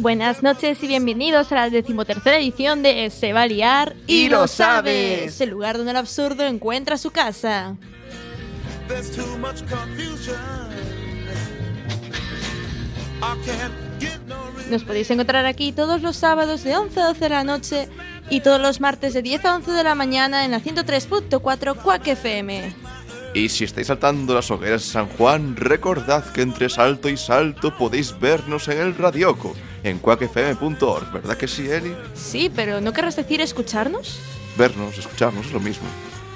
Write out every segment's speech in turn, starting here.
Buenas noches y bienvenidos a la 13ª edición de Se va a liar y lo sabes, el lugar donde el absurdo encuentra su casa. Nos podéis encontrar aquí todos los sábados de 11 a 12 de la noche y todos los martes de 10 a 11 de la mañana en la 103.4 Quack FM. Y si estáis saltando las hogueras de San Juan, recordad que entre salto y salto podéis vernos en el Radioco, en quackfm.org, ¿verdad que sí, Eli? Sí, pero ¿no querrás decir escucharnos? Vernos, escucharnos, es lo mismo.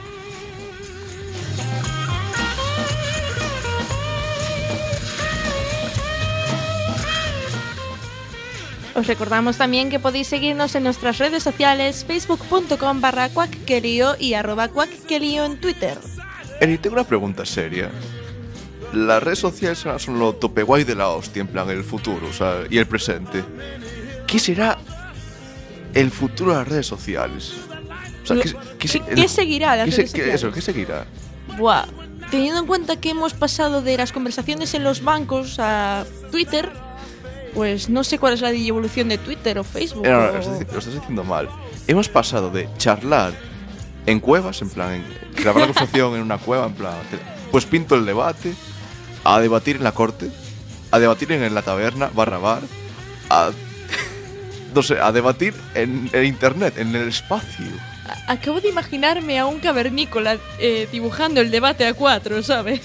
Os recordamos también que podéis seguirnos en nuestras redes sociales, facebook.com/quackquelio y @quackquelio en Twitter. Eli, tengo una pregunta seria. Las redes sociales son lo tope guay de la hostia, en plan el futuro, o sea, y el presente. ¿Qué será el futuro de las redes sociales? O sea, ¿Qué seguirá las redes sociales? ¿Qué seguirá? Buah, teniendo en cuenta que hemos pasado de las conversaciones en los bancos a Twitter, pues no sé cuál es la evolución de Twitter o Facebook. No, lo estás diciendo mal. Hemos pasado de charlar en cuevas, en plan, grabar la conversación en una cueva, en plan, pues pinto el debate, a debatir en la corte, a debatir en la taberna, bar, a debatir en internet, en el espacio. Acabo de imaginarme a un cavernícola dibujando el debate a 4, ¿sabes?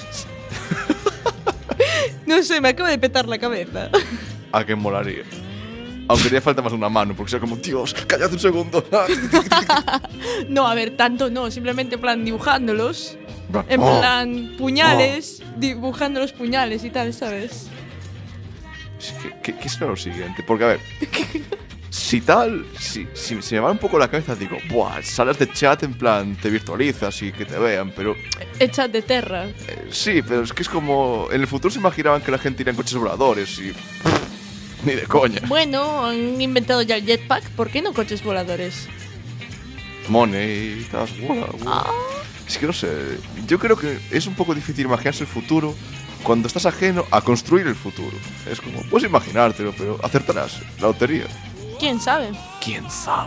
No sé, me acaba de petar la cabeza. ¿A qué molaría? Aunque te falta más una mano, porque sea como, Dios, cállate un segundo. No, a ver, tanto no, simplemente en plan dibujándolos. En plan puñales, dibujando los puñales y tal, ¿sabes? ¿Qué será lo siguiente? Porque, a ver, si se me va un poco la cabeza, digo, buah, salas de chat en plan, te virtualizas y que te vean, pero... El chat de Terra. Sí, pero es que es como... En el futuro se imaginaban que la gente iría en coches voladores y... Ni de coña. Bueno, han inventado ya el jetpack, ¿por qué no coches voladores? Money, estás Es que no sé, yo creo que es un poco difícil imaginarse el futuro cuando estás ajeno a construir el futuro. Es como, puedes imaginártelo, pero acertarás la lotería. ¿Quién sabe? ¿Quién sabe?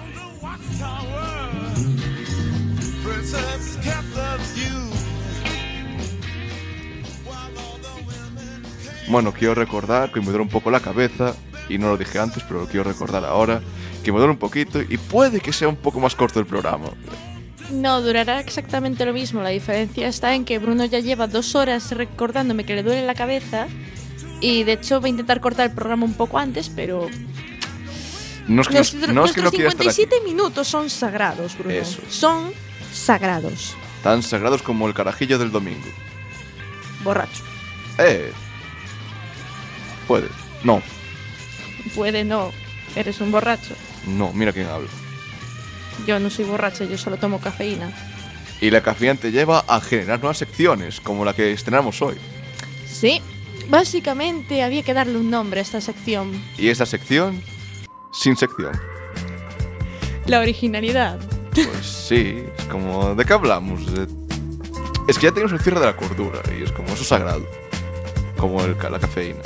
Bueno, quiero recordar que me duele un poco la cabeza, y no lo dije antes, pero lo quiero recordar ahora, que me duele un poquito y puede que sea un poco más corto el programa. No, durará exactamente lo mismo. La diferencia está en que Bruno ya lleva 2 horas recordándome que le duele la cabeza y de hecho va a intentar cortar el programa un poco antes, pero... Nuestros 57 minutos son sagrados, Bruno. Eso. Son sagrados. Tan sagrados como el carajillo del domingo. Borracho. Puede. No. Puede no. Eres un borracho. No, mira quién habla. Yo no soy borracha, yo solo tomo cafeína. Y la cafeína te lleva a generar nuevas secciones, como la que estrenamos hoy. Sí, básicamente había que darle un nombre a esta sección. Y esta sección, sin sección. La originalidad. Pues sí, es como, ¿de qué hablamos? Es que ya tenemos el cierre de la cordura, y es como, eso es sagrado. Como la cafeína.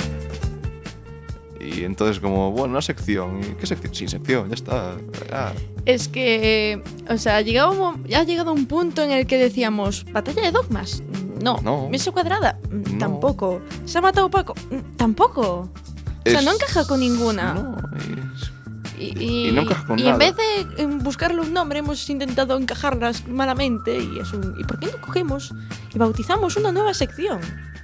Y entonces como, bueno, una sección. ¿Y qué sección? Sin sección, ya está. Es que, o sea, ha llegado un punto en el que decíamos, ¿batalla de dogmas? No. ¿Mesa cuadrada? No. Tampoco. ¿Se ha matado Paco? Tampoco. O sea, no encaja con ninguna. No, y no encaja con y nada. En vez de buscarle un nombre, hemos intentado encajarlas malamente ¿y por qué no cogemos y bautizamos una nueva sección?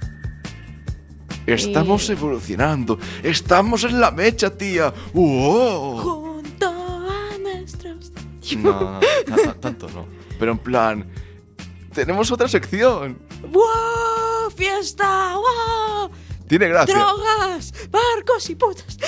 Estamos evolucionando. Estamos en la mecha, tía. Junto a nuestros... No, tanto no. Pero en plan, tenemos otra sección. ¡Wow! ¡Fiesta! ¡Wow! Tiene gracia. ¡Drogas! ¡Barcos y putas!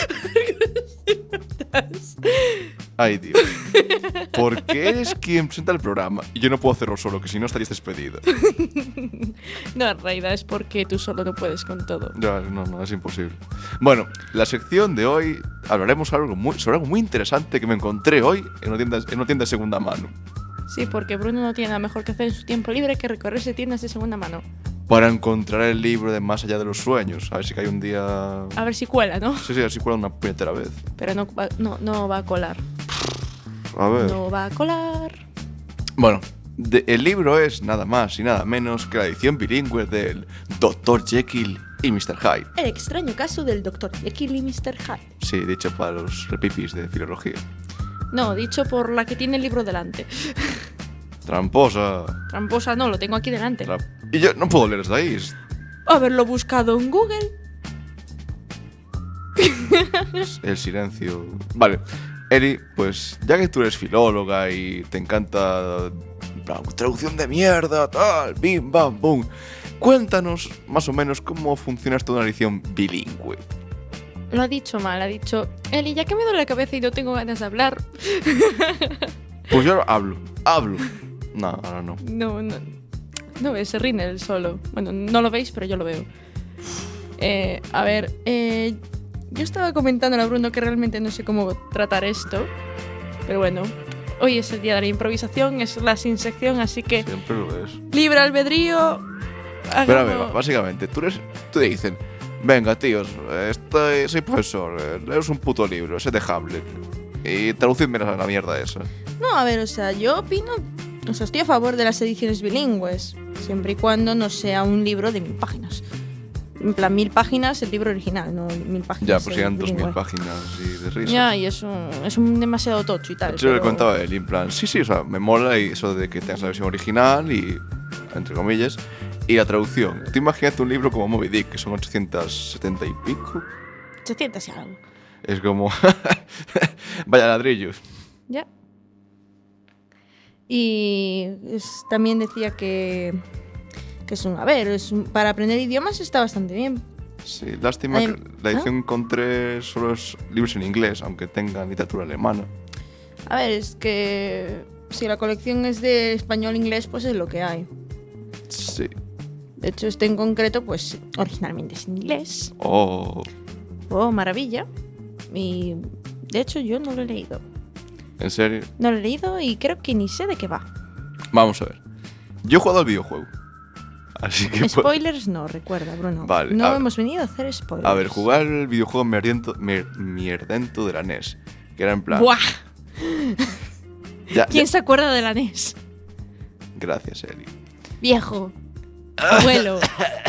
Ay, Dios. ¿Por qué eres quien presenta el programa? Y yo no puedo hacerlo solo, que si no estarías despedida. No, en realidad es porque tú solo no puedes con todo. Ya, no, es imposible. Bueno, la sección de hoy hablaremos sobre algo muy interesante que me encontré hoy en una tienda de segunda mano. Sí, porque Bruno no tiene nada mejor que hacer en su tiempo libre que recorrerse tiendas de segunda mano. para encontrar el libro de Más allá de los sueños. A ver si cae un día... A ver si cuela, ¿no? Sí, a ver si cuela una puñetera vez. Pero no va a colar. A ver. No va a colar. Bueno, el libro es nada más y nada menos que la edición bilingüe del Dr. Jekyll y Mr. Hyde. El extraño caso del Dr. Jekyll y Mr. Hyde. Sí, dicho para los repipis de filología. No, dicho por la que tiene el libro delante. Tramposa. Tramposa no, lo tengo aquí delante. Y yo no puedo leer desde ahí. Haberlo buscado en Google. El silencio. Vale, Eli, pues ya que tú eres filóloga y te encanta en plan, traducción de mierda, tal, bim, bam, boom, cuéntanos más o menos cómo funciona esto de una edición bilingüe. Lo ha dicho mal, ha dicho... Eli, ya que me duele la cabeza y no tengo ganas de hablar... Pues yo hablo. No, ahora no. No ves, se rinde él solo. Bueno, no lo veis, pero yo lo veo. A ver, yo estaba comentando a Bruno que realmente no sé cómo tratar esto. Pero bueno, hoy es el día de la improvisación, es la sin sección, así que... Siempre lo es. Libre albedrío... Pero a ver, básicamente, te dicen... Venga, tíos, soy profesor, lees un puto libro, ese de Hamlet. Y traducidme la mierda esa. No, a ver, o sea, yo opino... O sea, estoy a favor de las ediciones bilingües, siempre y cuando no sea un libro de 1000 páginas. En plan, 1000 páginas el libro original, no 1000 páginas. Ya, pues sean 2000 páginas y de risa. Ya, y es un demasiado tocho y tal. Yo le contaba a él, en plan, sí, o sea, me mola y eso de que tengas la versión original y, entre comillas, y la traducción. Tú imagínate un libro como Moby Dick, que son 870 y pico. 800 y algo. Es como... Vaya ladrillos. Ya. Y también decía que para aprender idiomas está bastante bien. Sí, lástima que la edición que encontré solo es libros en inglés, aunque tenga literatura alemana. A ver, es que si la colección es de español-inglés, pues es lo que hay. Sí. De hecho, este en concreto, pues originalmente es en inglés. Oh, maravilla. Y de hecho yo no lo he leído. ¿En serio? No lo he leído y creo que ni sé de qué va. Vamos a ver. Yo he jugado al videojuego. Así que... Spoilers no, recuerda, Bruno. Vale, no hemos venido a hacer spoilers. A ver, jugar el videojuego mierdento de la NES. Que era en plan... ¡Buah! ¿Quién ya. se acuerda de la NES? Gracias, Eli. Viejo. Abuelo.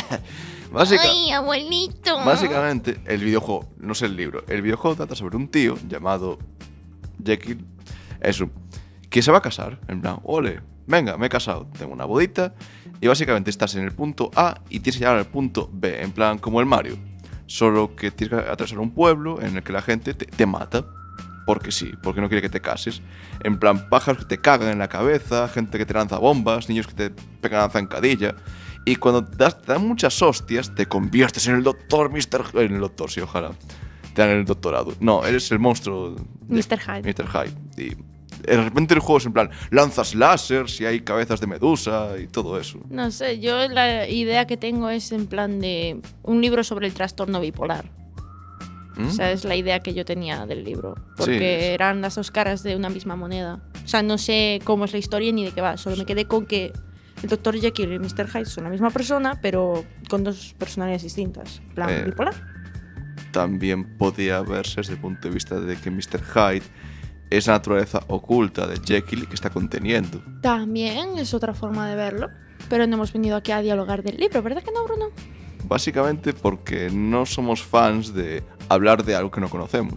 ¡Ay, abuelito! Básicamente, el videojuego, no sé el libro, el videojuego trata sobre un tío llamado Jekyll, eso, que se va a casar, en plan, ole, venga, me he casado, tengo una bodita, y básicamente estás en el punto A y tienes que llegar al punto B, en plan, como el Mario, solo que tienes que atravesar un pueblo en el que la gente te mata, porque sí, porque no quiere que te cases, en plan, pájaros que te cagan en la cabeza, gente que te lanza bombas, niños que te pegan la zancadilla. Y cuando te dan muchas hostias, te conviertes en el doctor En el doctor, sí, ojalá. Te dan el doctorado. No, eres el monstruo Mr. Hyde. Mr. Hyde. Y de repente el juego es en plan, lanzas láseres y hay cabezas de medusa y todo eso. No sé, yo la idea que tengo es en plan de un libro sobre el trastorno bipolar. O sea, es la idea que yo tenía del libro. Porque eran las dos caras de una misma moneda. O sea, no sé cómo es la historia ni de qué va. Solo me quedé con que el Dr. Jekyll y Mr. Hyde son la misma persona, pero con dos personalidades distintas. En plan, bipolar. También podía verse desde el punto de vista de que Mr. Hyde es la naturaleza oculta de Jekyll que está conteniendo. También es otra forma de verlo. Pero no hemos venido aquí a dialogar del libro, ¿verdad que no, Bruno? Básicamente porque no somos fans de hablar de algo que no conocemos.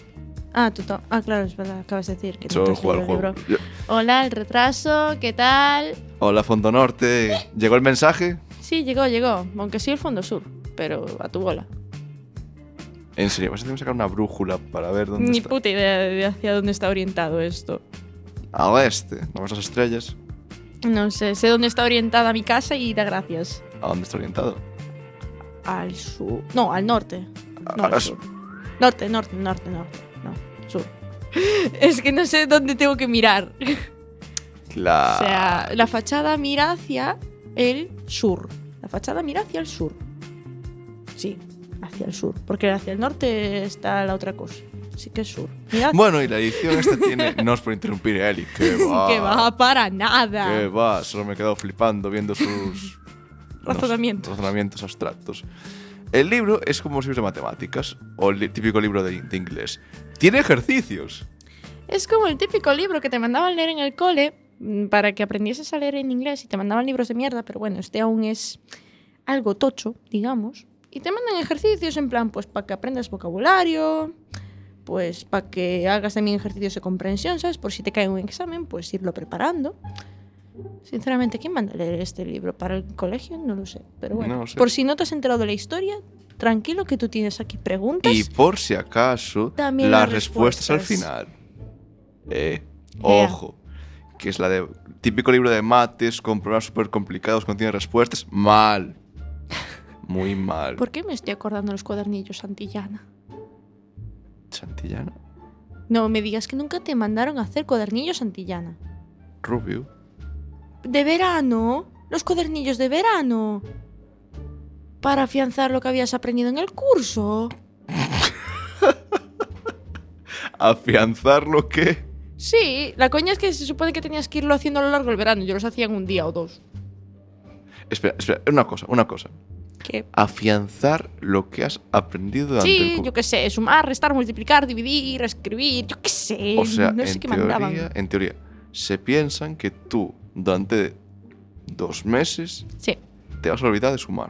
Claro, es verdad, acabas de decir que solo no jugar el juego. Hola, el retraso, ¿qué tal? Hola, Fondo Norte. ¿Llegó el mensaje? Sí, llegó, aunque sí el Fondo Sur, pero a tu bola. En serio, vas a tener que sacar una brújula para ver dónde Ni está. puta idea de hacia dónde está orientado esto. Al oeste, ¿no ves las estrellas? No sé dónde está orientada mi casa y da gracias. ¿A dónde está orientado? Al sur. No, al norte. No, al sur. Norte. No, sur. Es que no sé dónde tengo que mirar. Claro. O sea, la fachada mira hacia el sur. La fachada mira hacia el sur. Sí, hacia el sur. Porque hacia el norte está la otra cosa. Así que es sur. Mirad. Bueno, y la edición esta tiene... No es por interrumpir, Eli. Que va. Que va para nada. Que va. Solo me he quedado flipando viendo razonamientos abstractos. El libro es como si fuese matemáticas o el típico libro de inglés. Tiene ejercicios. Es como el típico libro que te mandaban leer en el cole para que aprendieses a leer en inglés y te mandaban libros de mierda, pero bueno, este aún es algo tocho, digamos. Y te mandan ejercicios en plan, pues para que aprendas vocabulario, pues para que hagas también ejercicios de comprensión, ¿sabes? Por si te cae un examen, pues irlo preparando. Sinceramente, ¿quién manda a leer este libro? ¿Para el colegio? No lo sé. Pero bueno, No sé. Por si no te has enterado de la historia, tranquilo que tú tienes aquí preguntas. Y por si acaso, también las respuestas al final. Ojo. Que es la de típico libro de mates con problemas súper complicados, contiene respuestas. Mal. Muy mal. ¿Por qué me estoy acordando de los cuadernillos Santillana? ¿Santillana? No me digas que nunca te mandaron a hacer cuadernillos Santillana. Rubio. De verano, los cuadernillos de verano. Para afianzar lo que habías aprendido en el curso. ¿Afianzar lo qué? Sí, la coña es que se supone que tenías que irlo haciendo a lo largo del verano. Yo los hacía en un día o dos. Espera, una cosa. ¿Qué? Afianzar lo que has aprendido durante el Sí, curso. yo qué sé, sumar, restar, multiplicar, dividir, escribir, yo qué sé. O sea, no sé qué mandaban. en teoría, se piensan que tú, durante 2 meses, Sí. te vas a olvidar de sumar.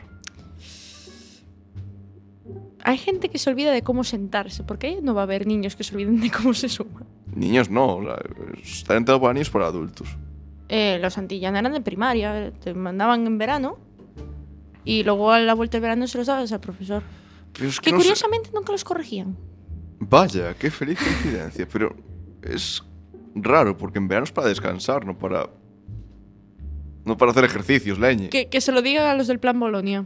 Hay gente que se olvida de cómo sentarse, porque no va a haber niños que se olviden de cómo se suma. Niños no, o sea, está entrado para niños para adultos. Los Santillana eran de primaria, te mandaban en verano y luego a la vuelta del verano se los dabas al profesor. Pero es Que no sé- curiosamente nunca los corregían. Vaya, qué feliz coincidencia, pero es raro porque en verano es para descansar, no para hacer ejercicios, leñe. Que se lo digan a los del plan Bolonia.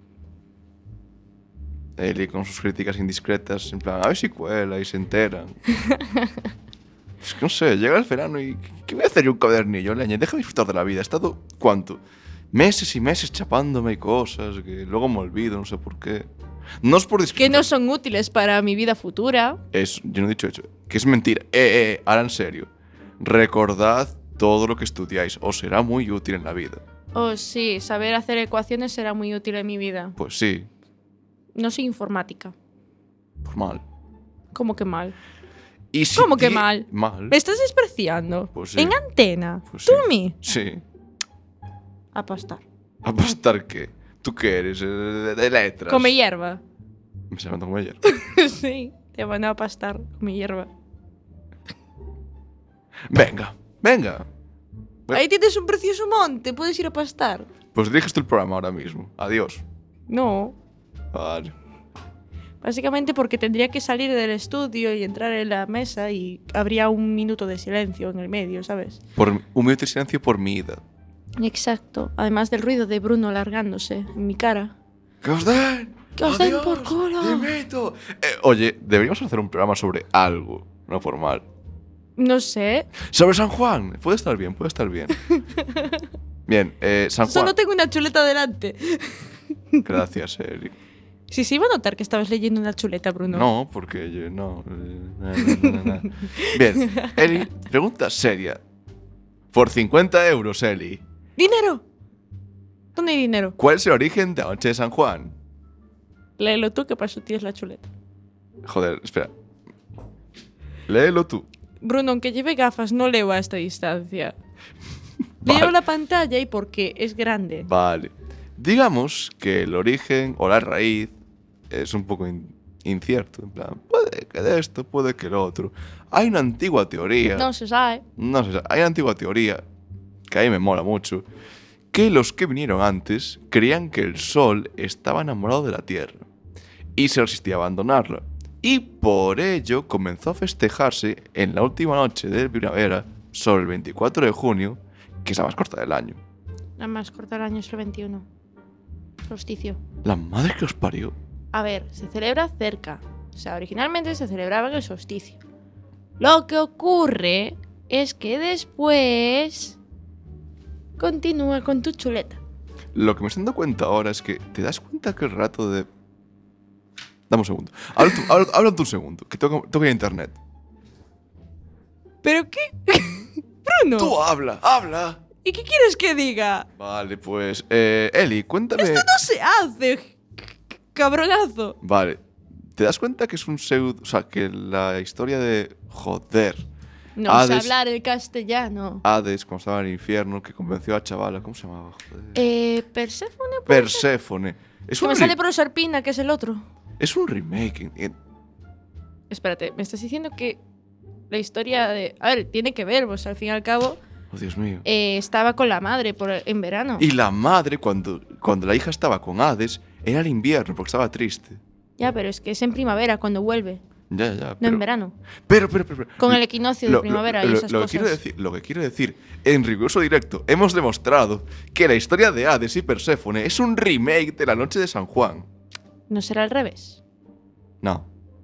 Eli con sus críticas indiscretas, en plan, a ver si cuela y se enteran. Es que no sé, llega el verano y ¿qué voy a hacer yo un cuadernillo, leñe? Déjame disfrutar de la vida. He estado, ¿cuánto? Meses y meses chapándome y cosas que luego me olvido, no sé por qué. No es por Que discriminar. no son útiles para mi vida futura. Yo no he dicho eso. Que es mentira. Ahora en serio. Recordad todo lo que estudiáis. Os será muy útil en la vida. Oh, sí, saber hacer ecuaciones será muy útil en mi vida. Pues sí. No soy informática. Pues mal. ¿Cómo que mal? Y si ¿Cómo que mal? Mal. ¿Me estás despreciando? Pues sí. En antena. Pues ¿Tú sí. a mí? Sí. A pastar. ¿A pastar qué? ¿Tú qué eres? De letras. Come hierba. Me se levanta como ayer. Sí, te van a pastar. Come hierba. Venga. Ahí tienes un precioso monte. Puedes ir a pastar. Pues diriges tú el programa ahora mismo. Adiós. No. Vale. Básicamente porque tendría que salir del estudio y entrar en la mesa y habría un minuto de silencio en el medio, ¿sabes? Por un minuto de silencio por mi ida. Exacto. Además del ruido de Bruno largándose en mi cara. ¡Que os den! ¡Que os den ¡Adiós! por culo! ¡Dimito! Oye, deberíamos hacer un programa sobre algo, no formal. No sé. Sobre San Juan. Puede estar bien. Bien, San Juan. Solo tengo una chuleta delante. Gracias, Eli. Sí, se iba a notar que estabas leyendo una chuleta, Bruno. No, porque yo no. Bien, Eli, pregunta seria. Por 50 euros, Eli. ¡Dinero! ¿Dónde hay dinero? ¿Cuál es el origen de la noche de San Juan? Léelo tú, que para eso tienes la chuleta. Joder, espera. Léelo tú. Bruno, aunque lleve gafas, no leo a esta distancia. Vale. Leo la pantalla y porque es grande. Vale. Digamos que el origen o la raíz es un poco incierto. En plan, puede que de esto, puede que lo otro. Hay una antigua teoría. No se sabe. No sé, hay una antigua teoría que a mí me mola mucho. Que los que vinieron antes creían que el sol estaba enamorado de la tierra y se resistía a abandonarla. Y por ello comenzó a festejarse en la última noche de primavera, sobre el 24 de junio, que es la más corta del año. La más corta del año es el 21. Solsticio. La madre que os parió. A ver, se celebra cerca. O sea, originalmente se celebraba en el solsticio. Lo que ocurre es que después continúa con tu chuleta. Lo que me estoy dando cuenta ahora es que te das cuenta que el rato de... Dame un segundo. Habla tú un segundo, que tengo que ir a internet. ¿Pero qué? Bruno. Tú habla. ¿Y qué quieres que diga? Vale, pues... Eli, cuéntame... ¡Esto no se hace! ¡Cabronazo! Vale, ¿te das cuenta que es un pseudo... O sea, que la historia de... Joder. No sé hablar el castellano. Hades, cuando estaba en el infierno, que convenció a la chavala... ¿Cómo se llamaba? Joder. Perséfone. Perséfone. Es que me sale Proserpina, que es el otro. Es un remake. Espérate, me estás diciendo que la historia de... A ver, tiene que ver, pues al fin y al cabo... Oh, Dios mío. Estaba con la madre en verano. Y la madre, cuando la hija estaba con Hades, era el invierno, porque estaba triste. Ya, pero es que es en primavera cuando vuelve. Ya, no en verano. Pero. Con el equinoccio de primavera y esas cosas. Lo que quiero decir, en riguroso directo, hemos demostrado que la historia de Hades y Perséfone es un remake de La Noche de San Juan. ¿No será al revés? No.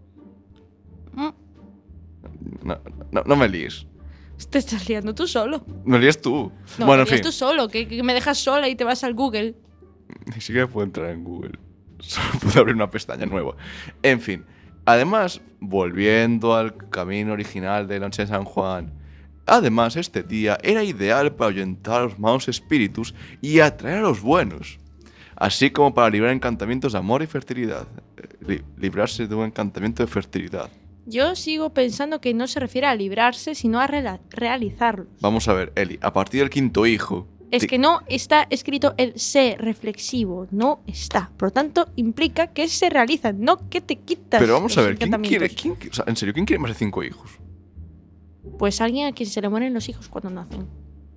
No me líes. Te estás liando tú solo. Me líes tú. No, bueno, me líes tú solo, que me dejas sola y te vas al Google. Ni siquiera puedo entrar en Google. Solo puedo abrir una pestaña nueva. En fin. Además, volviendo al camino original de La Noche de San Juan, además este día era ideal para ahuyentar a los malos espíritus y atraer a los buenos, así como para librar encantamientos de amor y fertilidad. Librarse de un encantamiento de fertilidad. Yo sigo pensando que no se refiere a librarse, sino a realizarlos. Vamos a ver, Eli, a partir del quinto hijo... Es que no está escrito el se reflexivo, no está. Por lo tanto, implica que se realizan, no que te quitas. Pero vamos a ver, ¿quién quiere, o sea, en serio, ¿quién quiere más de 5 hijos? Pues alguien a quien se le mueren los hijos cuando nacen.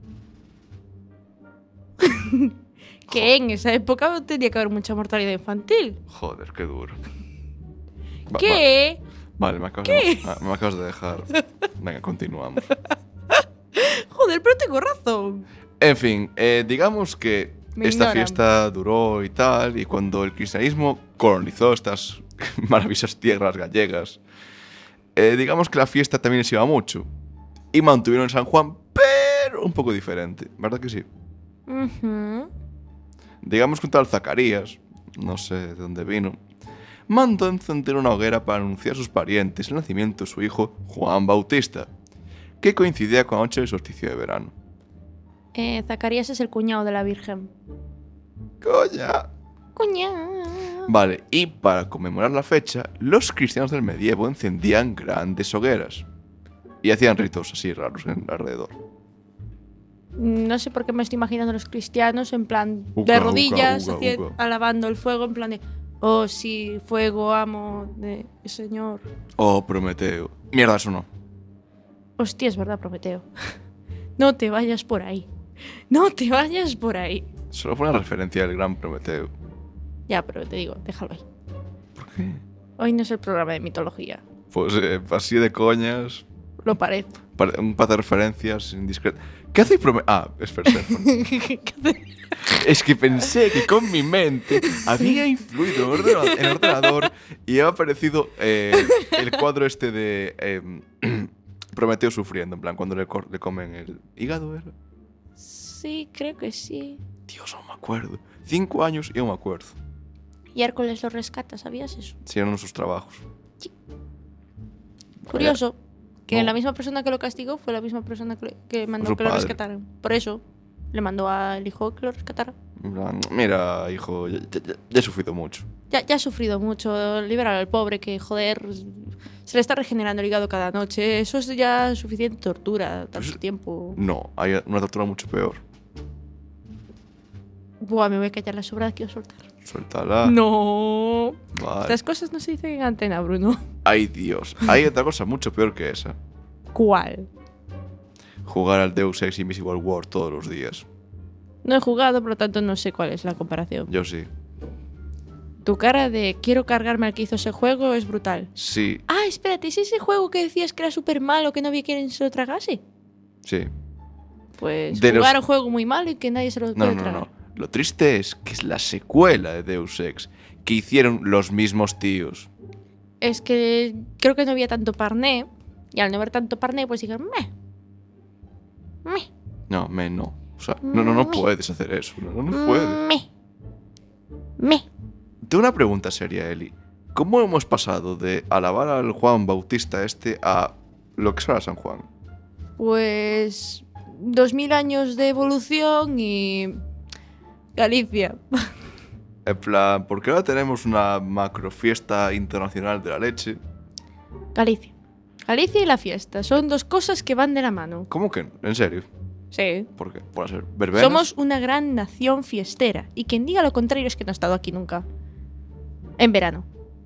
Que en esa época tenía que haber mucha mortalidad infantil. Joder, qué duro. ¿Qué? Vale, me acabas de dejar. Venga, continuamos. Joder, pero tengo razón. En fin, digamos que esta fiesta duró y tal, y cuando el cristianismo colonizó estas maravillosas tierras gallegas, digamos que la fiesta también les iba mucho. Y mantuvieron en San Juan, pero un poco diferente, ¿verdad que sí? Digamos que un tal Zacarías, no sé de dónde vino, mandó encender una hoguera para anunciar a sus parientes el nacimiento de su hijo Juan Bautista, que coincidía con la noche del solsticio de verano. Zacarías es el cuñado de la Virgen. ¡Coña! Vale, y para conmemorar la fecha, los cristianos del medievo encendían grandes hogueras y hacían ritos así raros alrededor. No sé por qué me estoy imaginando a los cristianos en plan de rodillas, alabando el fuego, en plan de oh sí, fuego, amo de Señor. Oh, Prometeo. Mierda, eso no. Hostia, es verdad, Prometeo. No te vayas por ahí. No te vayas por ahí. Solo fue una referencia del gran Prometeo. Ya, pero te digo, déjalo ahí. ¿Por qué? Hoy no es el programa de mitología. Pues así de coñas. Lo parece. Un par de referencias indiscretas. ¿Qué hace Prometeo? Ah, es Perséfone. Es que pensé que con mi mente había influido en el ordenador y había aparecido el cuadro este de Prometeo sufriendo, en plan, cuando le comen el hígado, ¿era? Sí, creo que sí. Dios, no me acuerdo. 5 años y no me acuerdo. Y Hércules lo rescata, ¿sabías eso? Sí, eran sus trabajos. Sí. Curioso. Que la misma persona que lo castigó fue la misma persona que mandó que lo rescataran. Por eso le mandó al hijo que lo rescatara. Mira, hijo, ya he sufrido mucho. Ya ha sufrido mucho. Liberar al pobre que, joder, se le está regenerando el hígado cada noche. Eso es ya suficiente tortura, tanto tiempo. No, hay una tortura mucho peor. Buah, me voy a callar la sobrada que quiero soltar. Suéltala. No. Vale. Estas cosas no se dicen en antena, Bruno. Ay, Dios. Hay otra cosa mucho peor que esa. ¿Cuál? Jugar al Deus Ex Invisible War todos los días. No he jugado, por lo tanto no sé cuál es la comparación. Yo sí. Tu cara de quiero cargarme al que hizo ese juego es brutal. Sí. Ah, espérate, ¿es ese juego que decías que era súper malo, que no había quien se lo tragase? Sí. Pues jugar un juego muy malo y que nadie se lo puede tragar. No. Lo triste es que es la secuela de Deus Ex, que hicieron los mismos tíos. Es que creo que no había tanto parné, y al no haber tanto parné, pues dijeron, No. O sea, no puedes hacer eso. No puedes. Tengo una pregunta seria, Eli. ¿Cómo hemos pasado de alabar al Juan Bautista a lo que será San Juan? Pues 2000 años de evolución y Galicia. En plan, ¿por qué ahora tenemos una macro fiesta internacional de la leche? Galicia. Galicia y la fiesta son dos cosas que van de la mano. ¿Cómo que no? ¿En serio? Sí. ¿Por qué? ¿Por hacer verbenas? Somos una gran nación fiestera. Y quien diga lo contrario es que no ha estado aquí nunca. En verano.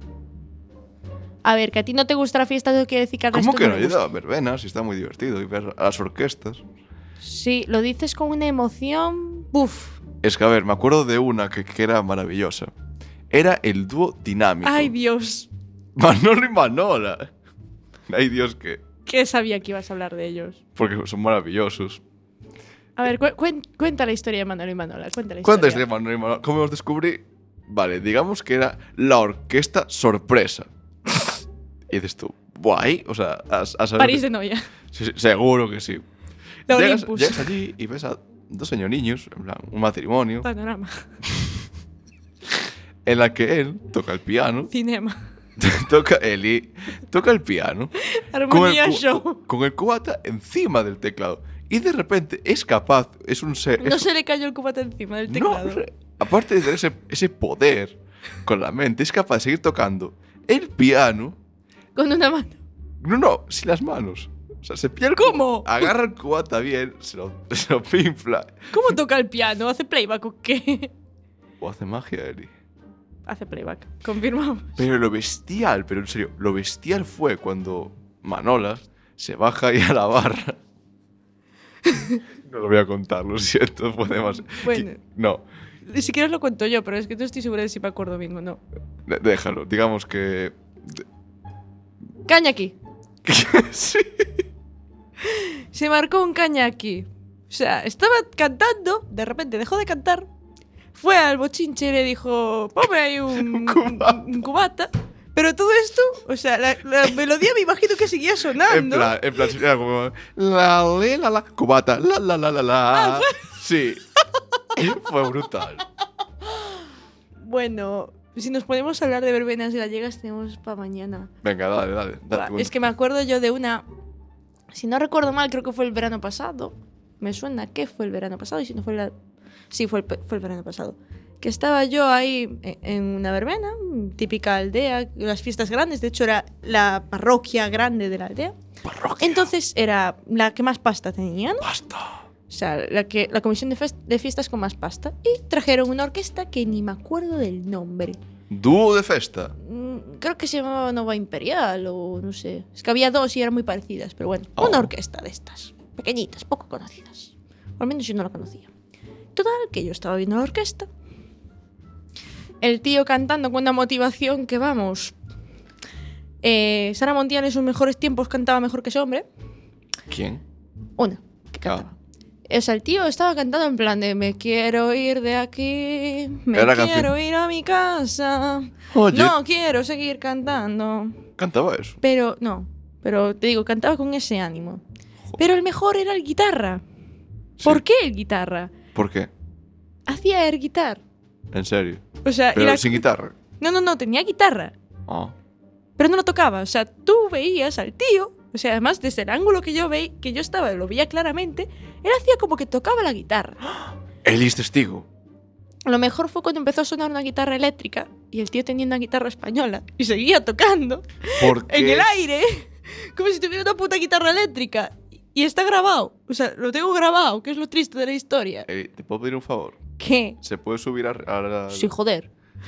A ver, que a ti no te gusta la fiesta, no quiere decir que al resto ¿Cómo que no? le He ido guste. a verbenas y está muy divertido. Y ver a las orquestas. Sí, lo dices con una emoción. Buf. Es que, a ver, me acuerdo de una que era maravillosa. Era el dúo dinámico. Ay, Dios. Manolo y Manola. Ay, Dios, que... ¿Qué sabía que ibas a hablar de ellos? Porque son maravillosos. A ver, cuenta la historia de Manolo y Manola. Cuenta la historia. ¿Cuántas de Manolo y Manola? ¿Cómo os descubrí? Vale, digamos que era la orquesta sorpresa. Y dices tú, guay, o sea, a saber... París de Noia. Sí, sí, seguro que sí. La Llegas, Olympus. llegas allí y ves a dos señoriños, en plan, un matrimonio, Panorama. en la que él toca el piano, Cinema. toca el piano, Armonía Show. con el cubata encima del teclado. Y de repente es capaz, es un ser... No se le cayó el cubata encima del teclado. No, aparte de tener ese poder con la mente, es capaz de seguir tocando el piano. Con una mano. No, sin las manos. O sea, se pilla el ¿Cómo? agarra el cubata bien, se lo pinfla. ¿Cómo toca el piano? ¿Hace playback o qué? O hace magia, Eli. Hace playback. Confirmamos. Pero lo bestial, pero en serio, lo bestial fue cuando Manola se baja ahí a la barra. No lo voy a contar, lo siento, podemos... Bueno. No, Ni siquiera os lo cuento yo, pero es que no estoy segura de si me acuerdo bien o no. déjalo. Digamos que... Caña aquí. Sí. Se marcó un caña aquí. O sea, estaba cantando, de repente dejó de cantar, fue al bochinche y le dijo, ponme ahí un cubata. Pero todo esto, o sea, la melodía me imagino que seguía sonando. En plan, era como... la, cubata, la. Sí. Fue brutal. Bueno, si nos ponemos a hablar de verbenas gallegas, tenemos para mañana. Venga, dale. Es que me acuerdo yo de una, si no recuerdo mal, creo que fue el verano pasado. Me suena que fue el verano pasado y si no fue sí, fue el verano pasado. Que estaba yo ahí en una verbena, típica aldea, las fiestas grandes, de hecho era la parroquia grande de la aldea. Parroquia. Entonces era la que más pasta tenía, ¿no? Basta. O sea, la comisión de fiestas con más pasta. Y trajeron una orquesta que ni me acuerdo del nombre. Dúo de festa. Creo que se llamaba Nova Imperial o no sé. Es que había dos y eran muy parecidas, pero bueno, Oh. una orquesta de estas, pequeñitas, poco conocidas. O al menos yo no la conocía. Total, que yo estaba viendo la orquesta. El tío cantando con una motivación que vamos. Sara Montiel en sus mejores tiempos cantaba mejor que ese hombre. ¿Quién? Una que cantaba. O sea, el tío estaba cantando en plan de me quiero ir de aquí, me Era quiero canción. ir a mi casa. Oye. No quiero seguir cantando. Cantaba eso. Pero te digo, cantaba con ese ánimo. Pero el mejor era el guitarra. Sí. ¿Por qué el guitarra? ¿Por qué? Hacía air guitar. En serio. O sea, Pero sin guitarra. No, tenía guitarra. Ah. Pero no lo tocaba. O sea, tú veías al tío. O sea, además, desde el ángulo que yo estaba, lo veía claramente. Él hacía como que tocaba la guitarra. Él es testigo. Lo mejor fue cuando empezó a sonar una guitarra eléctrica y el tío tenía una guitarra española y seguía tocando Porque en el aire como si tuviera una puta guitarra eléctrica. Y está grabado. O sea, lo tengo grabado, que es lo triste de la historia. ¿Te puedo pedir un favor? ¿Qué? ¿Se puede subir a la... Sí, joder.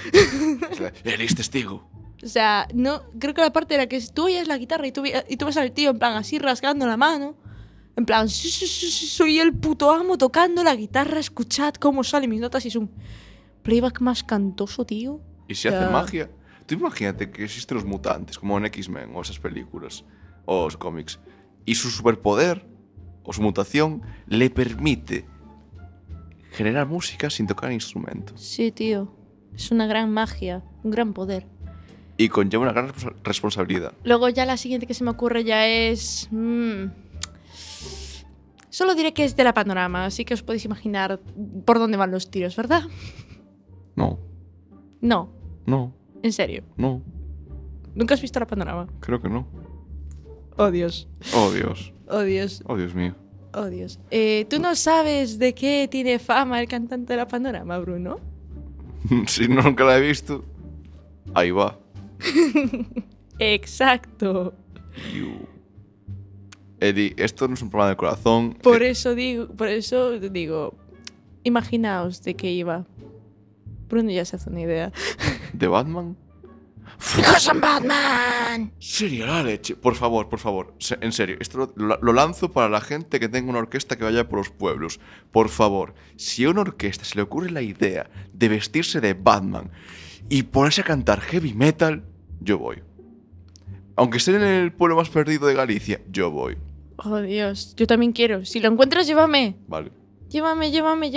Él es testigo. O sea, no, creo que la parte era que tú oías la guitarra y tú ves al tío en plan así rasgando la mano. En plan, sí, soy el puto amo tocando la guitarra, escuchad cómo salen mis notas y es un playback más cantoso, tío. ¿Y si hace magia? Tú imagínate que existen los mutantes, como en X-Men o esas películas, o los cómics, y su superpoder, o su mutación, le permite generar música sin tocar instrumentos. Sí, tío. Es una gran magia, un gran poder. Y conlleva una gran responsabilidad. Luego ya la siguiente que se me ocurre ya es... Solo diré que es de la Panorama, así que os podéis imaginar por dónde van los tiros, ¿verdad? No, No, no, en serio. no, ¿Nunca has visto la Panorama? creo que no. Oh, Dios. Oh, Dios. Oh, Dios. Oh, Dios mío. Oh, Dios. ¿Tú no sabes de qué tiene fama el cantante de la Panorama, Bruno? Si nunca la he visto, ahí va. Exacto. Eddie, esto no es un problema del corazón. Por eso digo, imaginaos de qué iba. Bruno ya se hace una idea. ¿De Batman? ¡Hijos en Batman! Sería la leche. Por favor. En serio, esto lo lanzo para la gente que tenga una orquesta que vaya por los pueblos. Por favor, si a una orquesta se le ocurre la idea de vestirse de Batman y ponerse a cantar heavy metal, yo voy. Aunque esté en el pueblo más perdido de Galicia, yo voy. Oh, Dios, yo también quiero. Si lo encuentras, llévame. Vale. Llévame.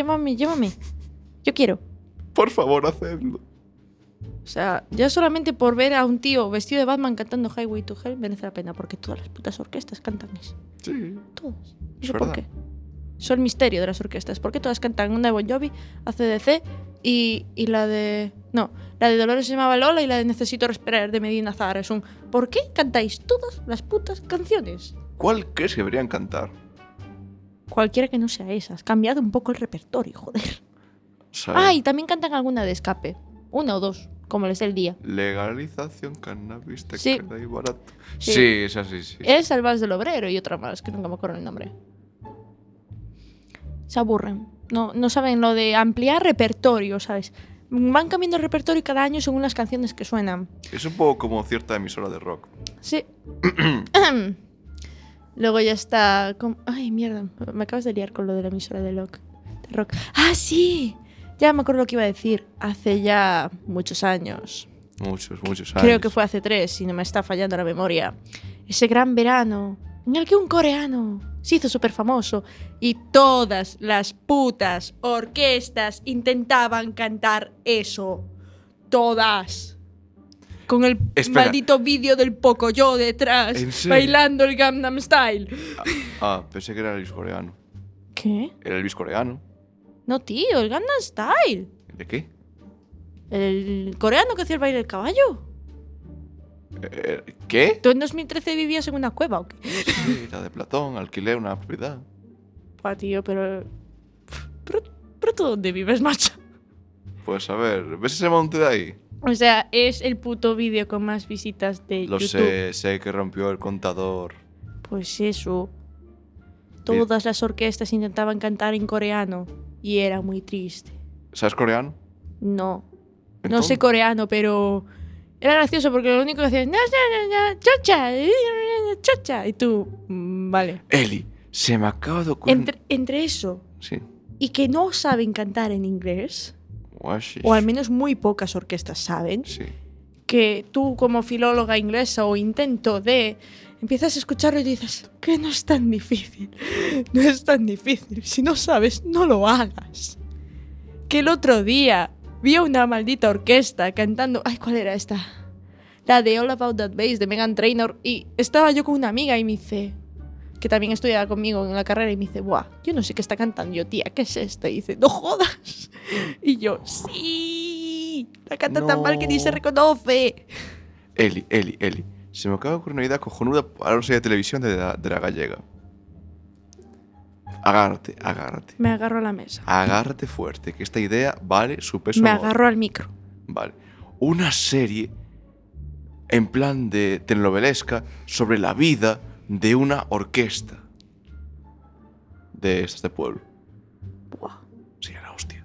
Yo quiero. Por favor, hacedlo. O sea, ya solamente por ver a un tío vestido de Batman cantando Highway to Hell merece la pena, porque todas las putas orquestas cantan eso. Sí. Todas. No Es sé verdad. por qué. Eso es el misterio de las orquestas. ¿Por qué todas cantan? Una de Bon Jovi, ACDC y la de... No, la de Dolores se llamaba Lola y la de Necesito Respirar de Medina Zahara. Es un... ¿Por qué cantáis todas las putas canciones? ¿Cuál crees que deberían cantar? Cualquiera que no sea esas. Cambiad un poco el repertorio, joder. ¿Sabes? Ah, y también cantan alguna de escape. Una o dos, como les dé el día. Legalización, cannabis, te Sí. queda ahí barato. Sí. Sí, es así, sí. Es el Vals del Obrero y otra más, que nunca me acuerdo el nombre. Se aburren. No saben lo de ampliar repertorio, ¿sabes? Van cambiando el repertorio cada año según las canciones que suenan. Es un poco como cierta emisora de rock. Sí. Luego ya está... Ay, mierda. Me acabas de liar con lo de la emisora de rock. ¡Ah, sí! Ya me acuerdo lo que iba a decir. Hace ya muchos años. Muchos años. Creo que fue hace 3, si no me está fallando la memoria. Ese gran verano en el que un coreano se hizo súper famoso y todas las putas orquestas intentaban cantar eso. Todas. Con el maldito vídeo del Pocoyo detrás, ¿En serio? bailando el Gangnam Style. Pensé que era el Elvis coreano. ¿Qué? ¿Era el Elvis coreano? No, tío, el Gangnam Style. ¿De qué? El coreano que hacía el baile del caballo. ¿Qué? ¿Tú en 2013 vivías en una cueva o qué? Sí, la de Platón, alquilé una propiedad. Tío, pero ¿tú dónde vives, macho? Pues a ver, ¿ves ese monte de ahí? O sea, es el puto vídeo con más visitas de Lo YouTube. sé que rompió el contador. Pues eso. Todas las orquestas intentaban cantar en coreano y era muy triste. ¿Sabes coreano? No ¿Entonces? sé coreano, pero era gracioso porque lo único que hacían chocha, chocha. Y tú, vale. Eli, se me acaba de ocurrir... Entre eso Sí. y que no saben cantar en inglés, Washish. o al menos muy pocas orquestas saben, Sí. que tú como filóloga inglesa o intento de... Empiezas a escucharlo y dices que no es tan difícil. No es tan difícil. Si no sabes, no lo hagas. Que el otro día vi a una maldita orquesta cantando... Ay, ¿cuál era esta? La de All About That Bass de Meghan Trainor. Y estaba yo con una amiga y me dice... Que también estudiaba conmigo en la carrera y me dice... Buah, yo no sé qué está cantando. Yo, tía, ¿qué es esto? Y dice, ¡no jodas! Y yo, ¡sí! La canta tan mal que ni se reconoce. Eli. Se me acaba de ocurrir una idea cojonuda para una serie de televisión de la gallega. Agárrate. Me agarro a la mesa. Agárrate fuerte, que esta idea vale su peso. Me en oro. agarro al micro. Vale. Una serie en plan de telenovelesca sobre la vida de una orquesta de este pueblo. Buah. Sería la hostia.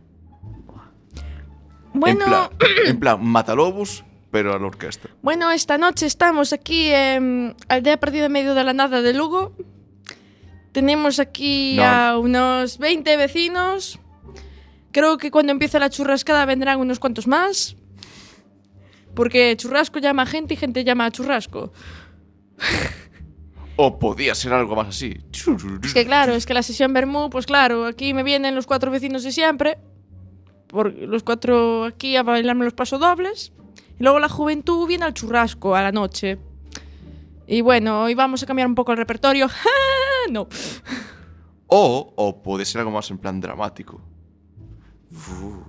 Bueno, En plan, Matalobos, pero a la orquesta. bueno, esta noche estamos aquí en Aldea Perdida en medio de la nada de Lugo. Tenemos aquí No. a unos 20 vecinos. Creo que cuando empiece la churrascada vendrán unos cuantos más. Porque churrasco llama a gente y gente llama a churrasco. O podía ser algo más así. Es que claro, es que la sesión Bermú, pues claro, aquí me vienen los 4 vecinos de siempre. Los 4 aquí a bailarme los pasodobles. Y luego la juventud viene al churrasco a la noche. Y bueno, hoy vamos a cambiar un poco el repertorio. No. O puede ser algo más en plan dramático.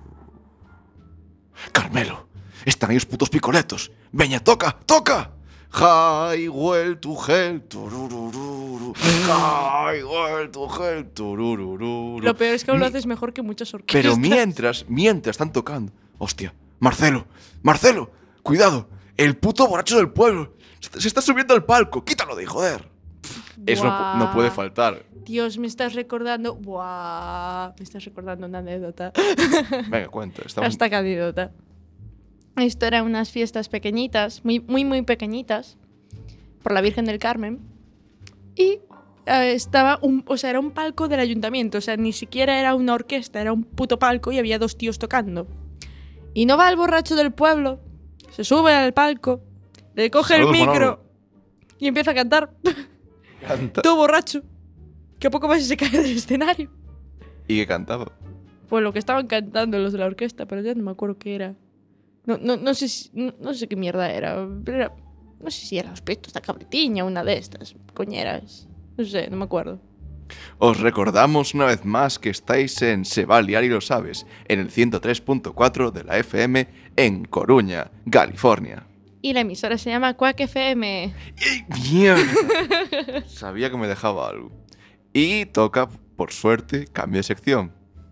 Carmelo, están ahí os putos picoletos. Veña, toca. Highway to Hell, tururururu. Highway to Hell, tururururu. Lo peor es que aún lo haces mejor que muchas orquestas. Pero mientras están tocando. Hostia, Marcelo, cuidado, el puto borracho del pueblo se está subiendo al palco, quítalo de ahí, joder. Eso no puede faltar. Dios, me estás recordando. ¡Buah! Me estás recordando una anécdota. Venga, cuenta. Hasta que anécdota. Esto eran unas fiestas pequeñitas, muy pequeñitas, por la Virgen del Carmen. Y estaba era un palco del ayuntamiento. O sea, ni siquiera era una orquesta, era un puto palco y había 2 tíos tocando. Y no va el borracho del pueblo, se sube al palco, le coge el micro Manolo. y empieza a cantar. Canta. Todo borracho. Que a poco más y se cae del escenario. ¿Y qué cantaba? Pues lo que estaban cantando los de la orquesta, pero ya no me acuerdo qué era. No sé qué mierda era. No sé si era Los Pechos de Cabritiña, una de estas coñeras. No sé, no me acuerdo. Os recordamos una vez más que estáis en Se va a liar y lo sabes, en el 103.4 de la FM en Coruña, California. Y la emisora se llama Quack FM. ¡Mierda! Sabía que me dejaba algo. Y toca, por suerte, cambio de sección.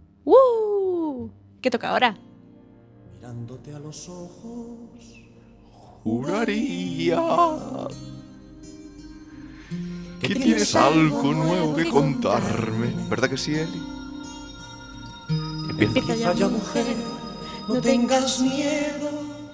¿Qué toca ahora? Mirándote a los ojos, Juraría que tienes algo nuevo que contarme. ¿Verdad que sí, Eli? Empieza. Empieza ya mujer, no tengas miedo.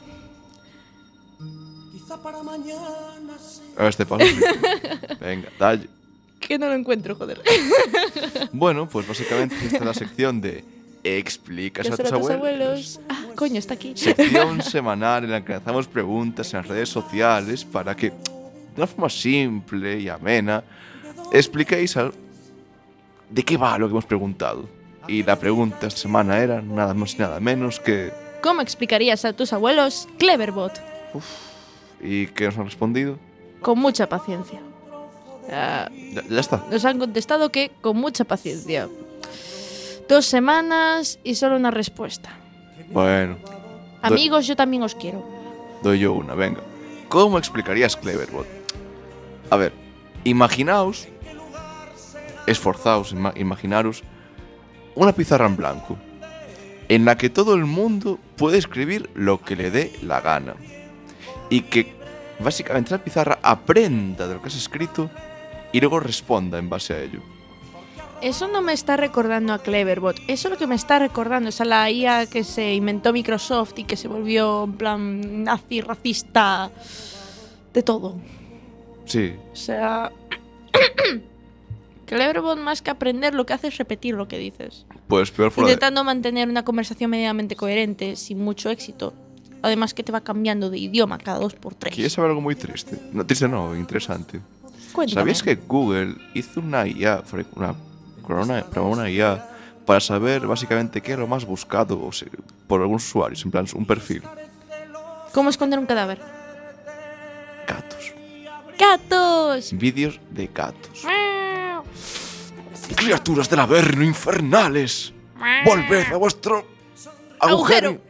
Quizá para mañana sea. A ver este palo. Venga, dale. Que no lo encuentro, joder. Bueno, pues básicamente esta es la sección de Explicas a tus abuelos. Ah, coño, está aquí. Sección semanal en la que lanzamos preguntas en las redes sociales para que, de una forma simple y amena, expliquéis de qué va lo que hemos preguntado. Y la pregunta esta semana era nada más y nada menos que... ¿Cómo explicarías a tus abuelos Cleverbot? ¿Y qué nos han respondido? Con mucha paciencia. Ya está. Nos han contestado que con mucha paciencia. 2 semanas y solo una respuesta. Bueno, Amigos, yo también os quiero. doy yo una, venga. ¿Cómo explicarías Cleverbot? A ver, imaginaos, esforzaos, imaginaros una pizarra en blanco en la que todo el mundo puede escribir lo que le dé la gana y que básicamente la pizarra aprenda de lo que has escrito y luego responda en base a ello. Eso no me está recordando a Cleverbot. Eso lo que me está recordando es a la IA que se inventó Microsoft y que se volvió en plan nazi, racista, de todo. Sí. O sea, Cleverbot más que aprender lo que hace es repetir lo que dices. Pues peor fuera Intentando mantener una conversación medianamente coherente, sin mucho éxito. Además que te va cambiando de idioma cada 2x3. ¿Quieres saber algo muy triste? No, triste no, interesante. Cuéntame. ¿Sabías que Google hizo una IA, una IA para saber básicamente qué es lo más buscado por algunos usuarios, en plan un perfil? ¿Cómo esconder un cadáver? Gatos. ¡Gatos! Vídeos de gatos. ¡Criaturas del Averno infernales! ¡Volved a vuestro agujero!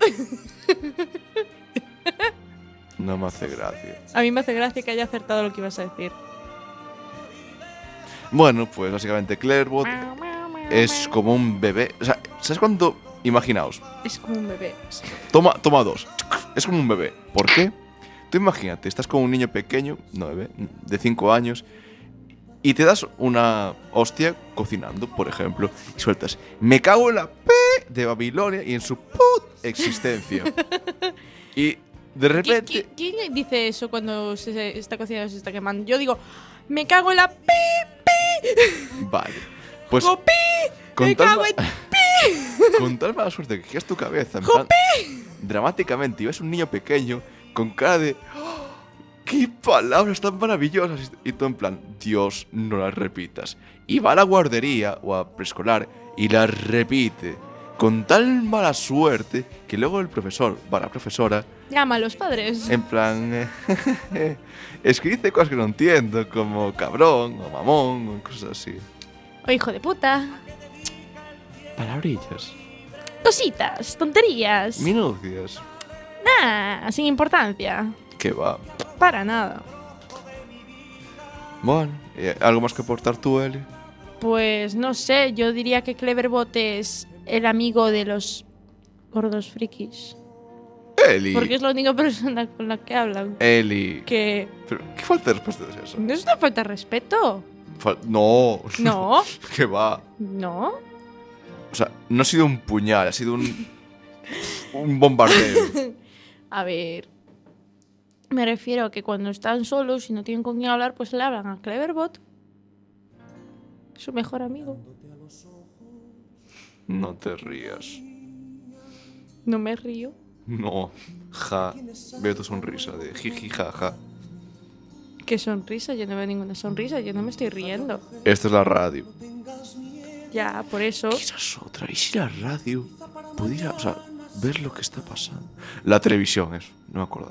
No me hace gracia. A mí me hace gracia que haya acertado lo que ibas a decir. Bueno, pues básicamente Cleverbot es como un bebé. O sea, ¿sabes cuándo? Imaginaos. Es como un bebé. Toma 2. Es como un bebé. ¿Por qué? Tú imagínate, estás con un niño pequeño, no bebé, de 5 años, y te das una hostia cocinando, por ejemplo, y sueltas: me cago en la P de Babilonia y en su existencia. Y de repente... ¿Quién dice eso cuando se está cocinando, se está quemando? Yo digo, me cago en la pi. Vale. Pues... ¡Jopi! Con ¡Me tal cago ma- en Con tal mala suerte que giras tu cabeza en plan, dramáticamente y ves un niño pequeño con cara de "¡Oh! ¡qué palabras tan maravillosas! Y tú en plan, Dios, no las repitas. Y va a la guardería o a preescolar y las repite con tal mala suerte que luego el profesor va a la profesora llama a los padres. en plan es que dice cosas que no entiendo, como cabrón o mamón o cosas así. O hijo de puta. Palabrillas, Cositas, tonterías. minucias. Nah, sin importancia. Que va. Para nada. Bueno, ¿algo más que aportar tú, Eli? Pues no sé, yo diría que Cleverbot es el amigo de los gordos frikis. Eli. Porque es la única persona con la que hablan. Eli. Que Pero, ¿qué falta de respeto es eso? no es una falta de respeto. No. No, ¿Qué va? no. O sea, no ha sido un puñal, ha sido un bombardeo. A ver, me refiero a que cuando están solos y no tienen con quién hablar, pues le hablan a Cleverbot. Su mejor amigo. No te rías. No me río. No. Ja. Veo tu sonrisa de jiji, ja, ja. ¿Qué sonrisa? Yo no veo ninguna sonrisa, yo no me estoy riendo. Esto es la radio. Ya, por eso. Quizás otra. ¿Y si la radio pudiera, o sea, ver lo que está pasando? La televisión, eso. No me acuerdo.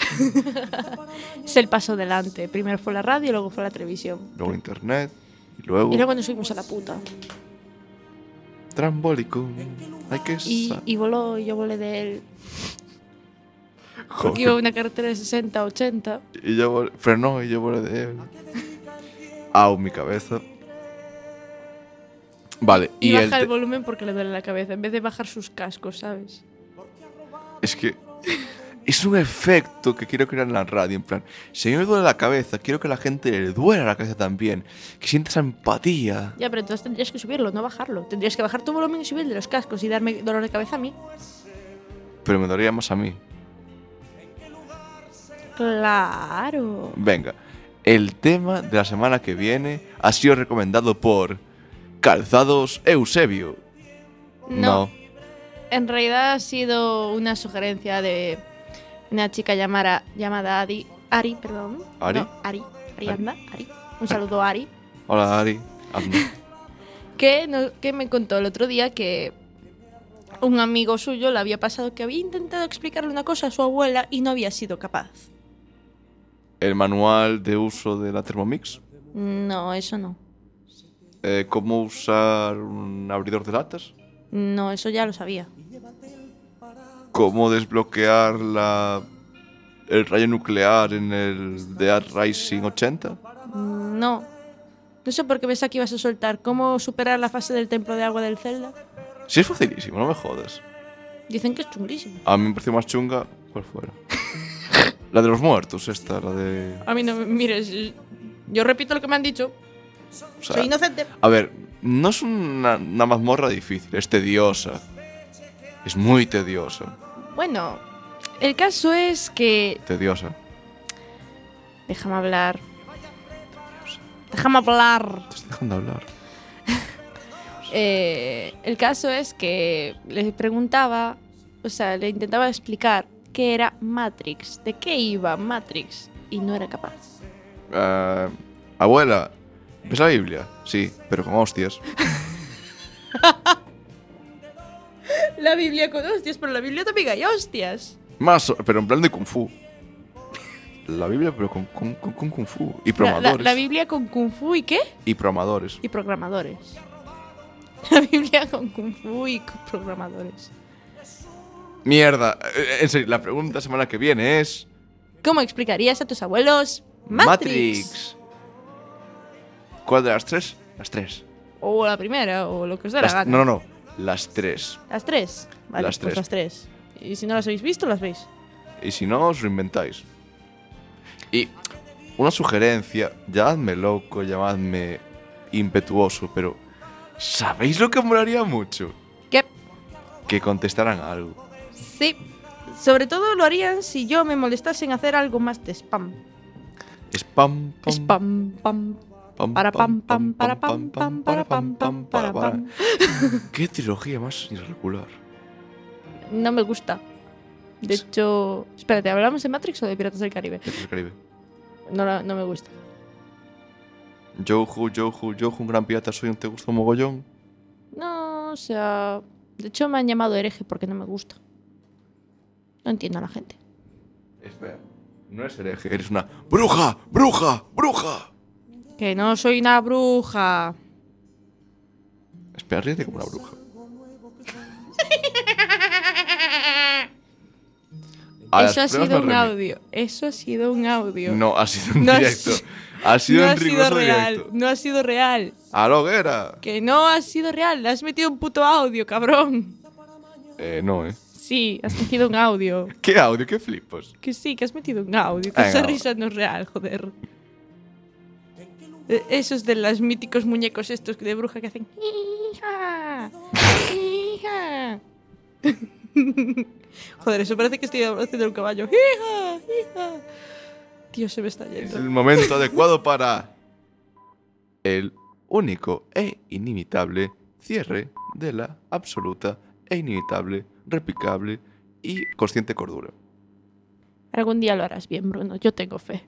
Es el paso delante. Primero fue la radio y luego fue la televisión. Luego internet. Y luego... Y luego nos fuimos a la puta. Trambólico. Hay que... Y voló, y yo volé de él. Joder. Porque iba a una carretera de 60, 80. Y yo frenó y yo volé de él. Au, mi cabeza. Vale, Y y baja el volumen porque le duele la cabeza, en vez de bajar sus cascos, ¿sabes? Es que es un efecto que quiero crear en la radio. En plan, si a mí me duele la cabeza, quiero que a la gente le duela la cabeza también. Que sienta esa empatía. Ya, pero entonces tendrías que subirlo, no bajarlo. Tendrías que bajar tu volumen y subir el de los cascos y darme dolor de cabeza a mí. Pero me dolería más a mí. Claro. Venga, el tema de la semana que viene ha sido recomendado por Calzados Eusebio. No. En realidad ha sido una sugerencia de una chica llamada Ari. ¿Ari? No, Arianda. Ari. Un saludo a Ari. Hola, Ari. Anda. Que me contó el otro día que un amigo suyo le había pasado que había intentado explicarle una cosa a su abuela y no había sido capaz. El manual de uso de la Thermomix. No, eso no. ¿Cómo usar un abridor de latas? No, eso ya lo sabía. ¿Cómo desbloquear el rayo nuclear en el Dead Rising 80? No. No sé por qué pensaba que ibas a soltar. ¿Cómo superar la fase del templo de agua del Zelda? Sí, es facilísimo, no me jodas. Dicen que es chunguísimo. A mí me pareció más chunga. ¿Cuál fuera? La de los muertos, esta, la de... A mí no me mires. Yo repito lo que me han dicho. O sea, Soy inocente. a ver, no es una mazmorra difícil, es tediosa. Es muy tediosa. Bueno, el caso es que... Tediosa. Déjame hablar. Déjame hablar. Te estoy dejando hablar. El caso es que le preguntaba, o sea, le intentaba explicar qué era Matrix, de qué iba Matrix, y no era capaz. Abuela, ¿ves la Biblia? Sí, pero con hostias. La Biblia con hostias, pero la Biblia también hay hostias. Más, pero en plan de Kung Fu. La Biblia, pero con Kung Fu. Y programadores. La Biblia con Kung Fu y qué? Y programadores. Y programadores. La Biblia con Kung Fu y con programadores. Mierda. En serio, la pregunta semana que viene es... ¿Cómo explicarías a tus abuelos Matrix? ¿Cuál de las tres? Las tres. O la primera, o lo que os dé la gana. No. Las tres. ¿Las tres? Vale, Las pues tres. las tres. Y si no las habéis visto, las veis. Y si no, os lo inventáis. Y una sugerencia, llamadme loco, llamadme impetuoso, pero ¿sabéis lo que molaría mucho? ¿Qué? Que contestaran algo. Sí. Sobre todo lo harían si yo me molestase en hacer algo más de spam. Spam, pam, Spam, pam, pam, para pam, pam, para pam, pam, para pam, pam, para pam. Qué trilogía más irregular. No me gusta. De hecho, espérate, ¿hablamos de Matrix o de Piratas del Caribe? Piratas del Caribe. No me gusta. Yohu, un gran pirata soy un te gusta un mogollón. No, o sea... De hecho, me han llamado hereje porque no me gusta. No entiendo a la gente. Espera, no eres hereje, eres una bruja, bruja, bruja. Que no soy una bruja. Espera, ríete como una bruja. Eso ha sido un audio. Eso ha sido un audio. No, ha sido en No directo. Ha sido en riguroso real. directo. No ha sido real. ¡A la hoguera! Que no ha sido real. Le has metido un puto audio, cabrón. No, Sí, has metido un audio. ¿Qué audio? ¿Qué flipas? Que sí, que has metido un audio. Que Venga, esa va. risa no es real, joder. Esos de los míticos muñecos estos de bruja que hacen... ¡Hija! ¡Hija! Joder, eso parece que estoy haciendo un caballo. ¡Hija! ¡Hija! Dios, se me está Es yendo. el momento adecuado para el único e inimitable cierre de la absoluta e inimitable, replicable y consciente cordura. Algún día lo harás bien, Bruno. Yo tengo fe.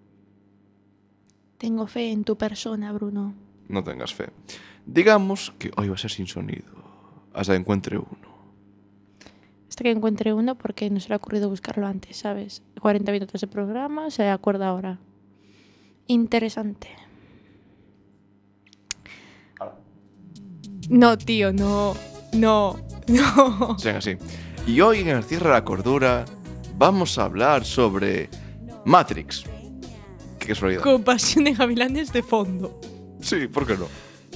Tengo fe en tu persona, Bruno. No tengas fe. Digamos que hoy va a ser sin sonido. Hasta que encuentre uno. Hasta que encuentre uno porque no se le ha ocurrido buscarlo antes, ¿sabes? 40 minutos de programa, se acuerda ahora. Interesante. No, tío, no. No. No. Sean así. Y hoy en el cierre de la cordura vamos a hablar sobre Matrix. Qué casualidad. Con Pasión de Gavilanes de fondo. Sí, ¿por qué no?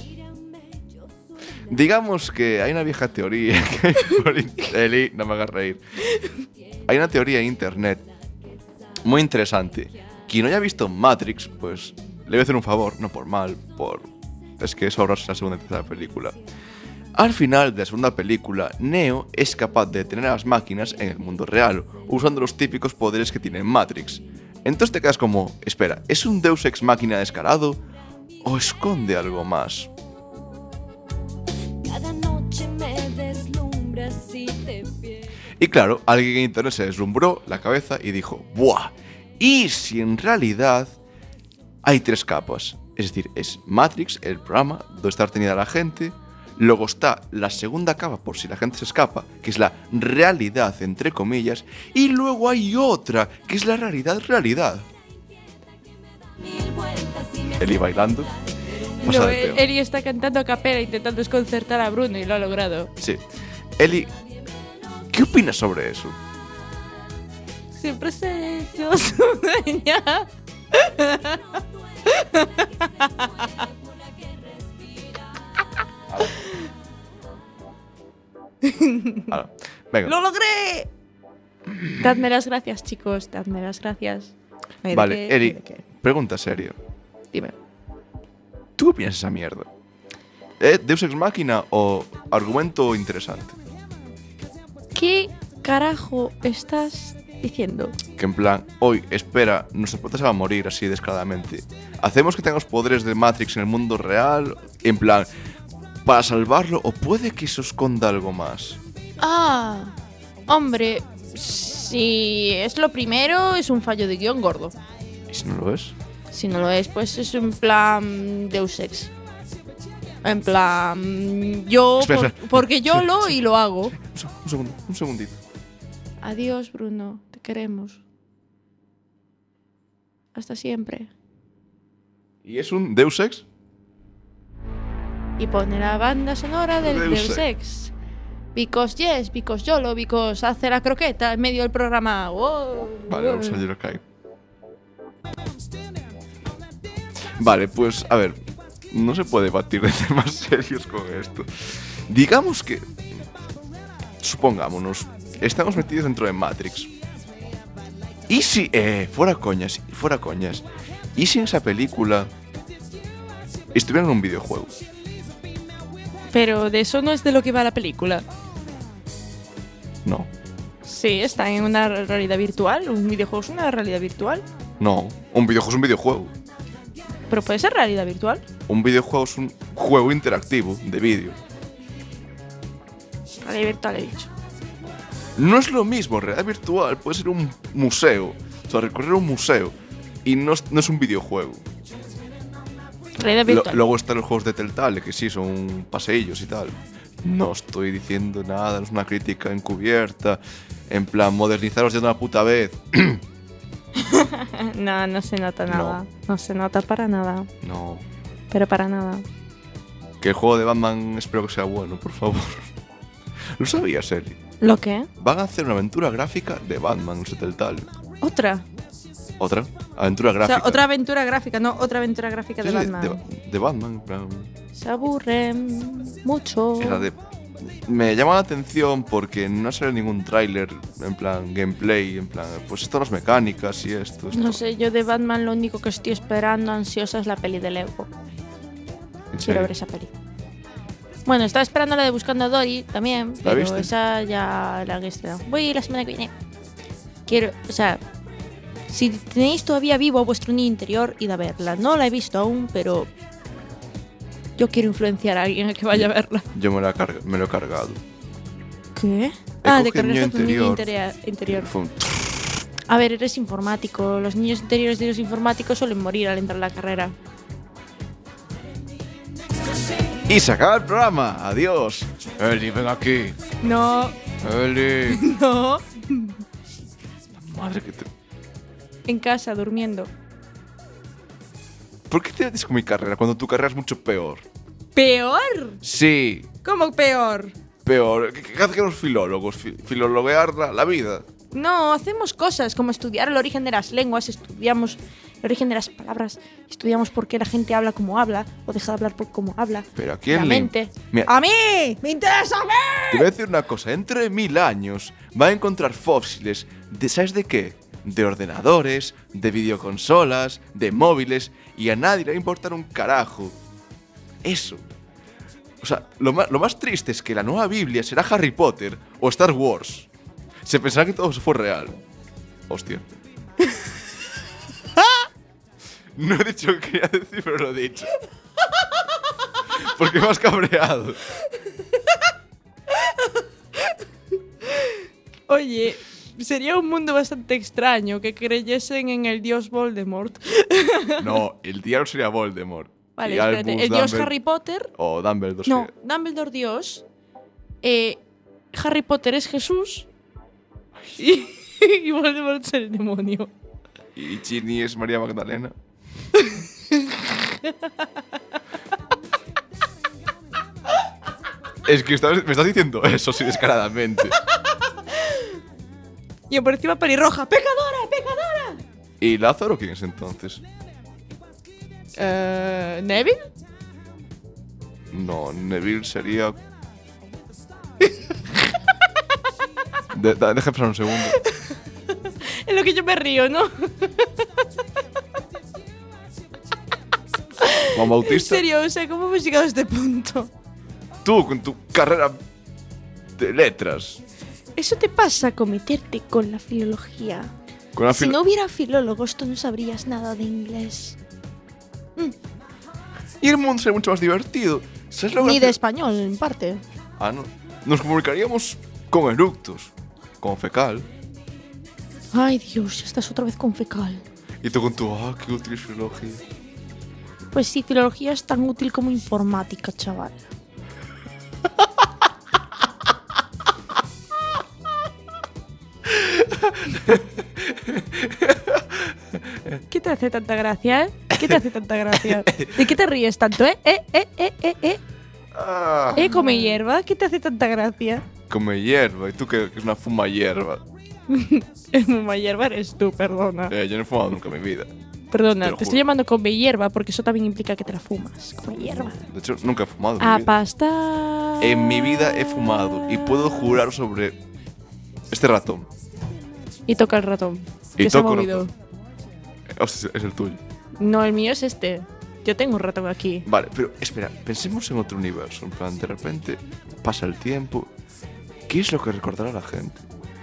Digamos que hay una vieja teoría que Eli, no me hagas reír. Hay una teoría en internet muy interesante. Quien no haya visto Matrix, pues le voy a hacer un favor, no por mal, es que es ahorrarse la segunda y tercera película. Al final de la segunda película, Neo es capaz de detener a las máquinas en el mundo real, usando los típicos poderes que tiene Matrix. Entonces te quedas como, espera, ¿es un Deus Ex Máquina descarado? ¿O esconde algo más? Cada noche me deslumbras y te pierdes. Y claro, alguien en internet se deslumbró la cabeza y dijo, ¡buah! ¿Y si en realidad hay 3 capas? Es decir, es Matrix, el programa donde está retenida la gente. Luego está la segunda capa, por si la gente se escapa, que es la realidad, entre comillas. Y luego hay otra, que es la realidad. Eli bailando. No, de peor. Eli está cantando a capela intentando desconcertar a Bruno y lo ha logrado. Sí. Eli, ¿qué opinas sobre eso? Siempre sé yo su dueña. Ahora, venga. ¡Lo logré! Dadme las gracias, chicos. Dadme las gracias. Ay, ¿de Vale, qué? Eli, ¿De qué? pregunta seria. Dime. ¿Tú qué opinas de esa mierda? ¿Deus Ex Máquina o argumento interesante? ¿Qué carajo estás diciendo? Que en plan, hoy, espera, nuestra prota se va a morir así descaradamente. ¿Hacemos que tengamos poderes de Matrix en el mundo real? En plan, ¿para salvarlo o puede que se esconda algo más? Ah, hombre, si es lo primero, es un fallo de guión gordo. ¿Y si no lo es? Si no lo es, pues es un plan Deus Ex. En plan, yo, Espera. porque yo y lo hago. Un segundito. Adiós, Bruno, te queremos. Hasta siempre. ¿Y es un Deus Ex? Y pone la banda sonora del Deus Deus Ex. Because yes, because YOLO, because hace la croqueta en medio del programa. Wow, Vale, wow. vamos a ir acá. Vale, pues, a ver, no se puede batir de temas serios con esto. Digamos que, supongámonos, estamos metidos dentro de Matrix. Y si, fuera coñas, y si en esa película estuviera en un videojuego. Pero de eso no es de lo que va la película. No, Sí, está en una realidad virtual. Un videojuego es una realidad virtual. no, un videojuego es un videojuego. Pero puede ser realidad virtual. Un videojuego es un juego interactivo de vídeo. Realidad virtual he dicho. No es lo mismo, realidad virtual puede ser un museo, o sea, recorrer un museo, y no es un videojuego. Realidad virtual. Luego están los juegos de Telltale, que sí, son paseillos y tal. No estoy diciendo nada, no es una crítica encubierta, en plan, modernizaros de una puta vez. No, no se nota nada. No se nota para nada. No. Pero para nada. Que el juego de Batman espero que sea bueno, por favor. ¿Lo sabías, Eli? ¿Lo qué? Van a hacer una aventura gráfica de Batman, no sé del tal. ¿Otra? ¿Otra? Aventura O gráfica. sea, otra aventura gráfica, no otra aventura gráfica de Sí, Batman. de Batman, en plan. Se aburren mucho. Era de. Me llama la atención porque no sale ningún tráiler, en plan gameplay, en plan, pues esto las mecánicas y esto. No sé, yo de Batman lo único que estoy esperando ansiosa es la peli de Lego. ¿En Quiero serio? ver esa peli. Bueno, estaba esperando la de Buscando a Dory también, ¿La pero viste? esa ya la han estrenado. Voy la semana que viene. Quiero, o sea, si tenéis todavía vivo a vuestro niño interior, id a verla. No la he visto aún, pero yo quiero influenciar a alguien a que vaya a verla. Yo me lo he cargado. ¿Qué? He De cogido el niño cargarse a tu niño interior. interior. Fue un- A ver, eres informático. Los niños interiores de los informáticos suelen morir al entrar a la carrera. Y se acaba el programa. Adiós. Eli, ven aquí. No, Eli. no. Madre que te. En casa, durmiendo. ¿Por qué te metes con mi carrera cuando tu carrera es mucho peor? ¿Peor? Sí, ¿Cómo peor? peor. ¿Qué hacen los filólogos? Filologuear la vida. No, hacemos cosas como estudiar el origen de las lenguas, estudiamos el origen de las palabras, estudiamos por qué la gente habla como habla o deja de hablar por cómo habla. Pero ¿a quién la le- mente. Mira. ¡A mí! ¡Me interesa a mí! Te voy a decir una cosa. Dentro de 1000 años va a encontrar fósiles de, ¿sabes de qué? De ordenadores, de videoconsolas, de móviles. Y a nadie le va a importar un carajo. Eso. O sea, lo más triste es que la nueva Biblia será Harry Potter o Star Wars. Se pensará que todo eso fue real. Hostia. No he dicho lo que quería decir, pero lo he dicho. Porque me has cabreado. Oye, sería un mundo bastante extraño que creyesen en el dios Voldemort. No, el diablo sería Voldemort. Vale, Y espérate. Albus El dios Dumbledore- Harry Potter. O Dumbledore. No, sería- Dumbledore Dios. Harry Potter es Jesús. Y Voldemort es el demonio. Y Ginny es María Magdalena. Es que me estás diciendo eso, sí, descaradamente. Y por encima pelirroja. ¡Pecadora! ¡Pecadora! ¿Y Lázaro quién es entonces? ¿Neville? No, Neville sería. Deja pensar un segundo. En lo que yo me río, ¿no? Juan En Bautista. serio, o sea, ¿cómo hemos llegado a este punto? Tú, con tu carrera de letras. Eso te pasa con meterte con la filología. Con la Si no hubiera filólogos, tú no sabrías nada de inglés. Y el mundo sería mucho más divertido. ¿Sabes lo Ni de gracioso? español, en parte. Ah, no. Nos comunicaríamos con eructos. Con fecal. Ay, Dios, ya estás otra vez con fecal. Y tú con tu, qué útil es filología. Pues sí, filología es tan útil como informática, chaval. ¿Qué te hace tanta gracia, ¿Qué te hace tanta gracia? ¿De qué te ríes tanto, Ah, come hierba? ¿Qué te hace tanta gracia? come hierba. ¿Y tú qué es una fuma hierba? Fuma hierba eres tú, perdona. Yo no he fumado nunca en mi vida. Perdona, te lo te estoy juro. llamando come hierba porque eso también implica que te la fumas. Come hierba. De hecho, nunca he fumado en mi A vida. pasta. En mi vida he fumado. Y puedo jurar sobre este ratón. Y toca el ratón. Y Que se ha toco el movido. ratón. Hostia, es el tuyo. No, el mío es este. Yo tengo un ratón aquí. Vale, pero espera, pensemos en otro universo. En plan, de repente pasa el tiempo. ¿Qué es lo que recordará la gente?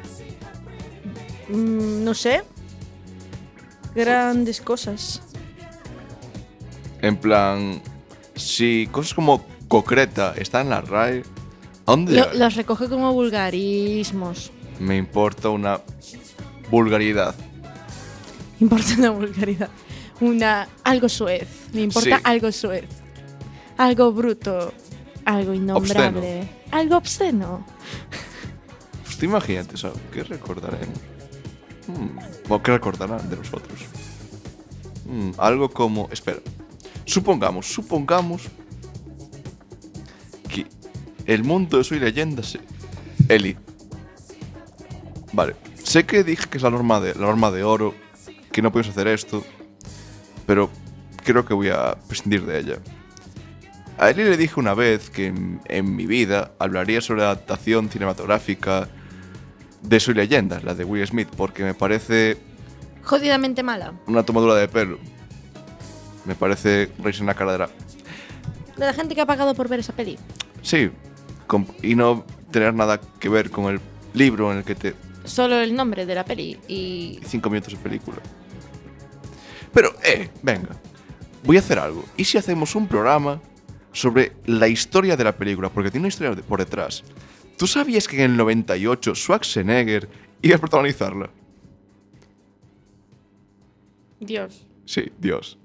No sé. Grandes cosas. En plan, si cosas como concreta están en la RAE, ¿a dónde llegan? Los recoge como vulgarismos. Me importa una vulgaridad. Importa una vulgaridad. Algo soez. Me importa Sí. algo soez. Algo bruto. Algo innombrable. Algo obsceno. Pues te imagínate, ¿sabes? ¿Qué recordaremos? ¿O qué recordarán de nosotros? Algo como... Espera. Supongamos que el mundo de Soy Leyenda se... Eli, Vale, sé que dije que es la norma de oro, que no podemos hacer esto, pero creo que voy a prescindir de ella. A Eli le dije una vez que en mi vida hablaría sobre la adaptación cinematográfica de Soy Leyenda, la de Will Smith, porque me parece Jodidamente mala. una tomadura de pelo. Me parece reírse en la cara De la gente que ha pagado por ver esa peli. Sí, y no tener nada que ver con el libro en el que te... Solo el nombre de la peli y... 5 minutos de película. Pero, venga, voy a hacer algo. ¿Y si hacemos un programa sobre la historia de la película? Porque tiene una historia por detrás. ¿Tú sabías que en el 98 Schwarzenegger iba a protagonizarla? Dios. Sí, Dios.